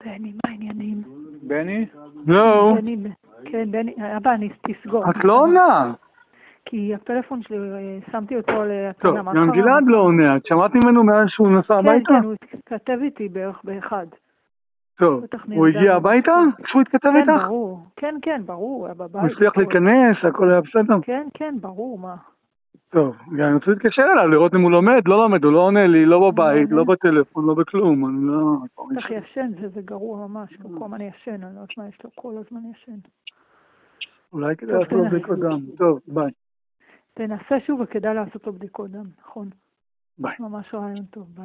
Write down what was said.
בני, מה העניינים? בני? לא. בני, כן, בני, אבא, אני תסגור. את לא עונה. כי הפלאפון שלי, שמתי אותו טוב, להתקנה. גם גלעד לא עונה. את שמעת ממנו מאז שהוא נסע הביתה? כן, הוא כתב איתי בערך באחד. טוב, הוא הגיע הביתה? כשהוא התכתב איתך? כן, ברור. כן, ברור, הוא היה בבית. הוא הצליח להיכנס, הכל היה בסדר? כן, ברור, מה? טוב, אני רוצה להתקשר אליו, לראות אם הוא לומד, לא לומד, הוא לא עונה לי, לא בבית, לא בטלפון, לא בכלום, אני לא... צריך ישן, זה גרוע ממש, כל הזמן ישן, אני לא יודעת מה יש לו, כל הזמן ישן. אולי כדאי לעשות לו בדיקות דם. טוב, ביי. תנסה שוב וכדאי לעשות לו בדיקות דם, נכון? ביי. ממש רעיון טוב, ביי.